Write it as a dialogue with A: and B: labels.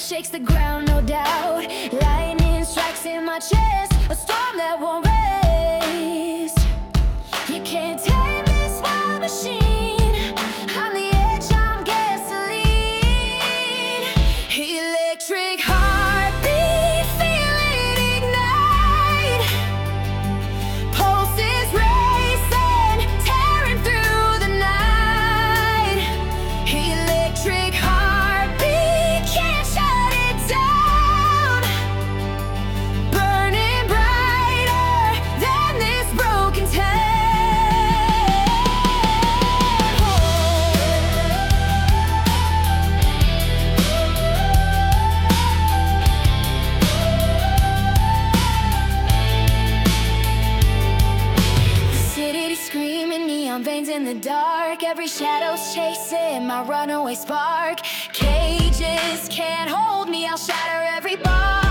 A: shakes the ground, no doubt. Lightning strikes in my chest, a storm that won't rest. You can't tame this wild machine. On the edge, I'm gasoline. Electric heartbeat, feel it ignite. Pulses racing, tearing through the night. Electric heartbeat, can't shut it down. Burning brighter than this broken town. Screaming, neon veins in the dark. Every shadow's chasing my runaway spark. Cages can't hold me, I'll shatter every bar.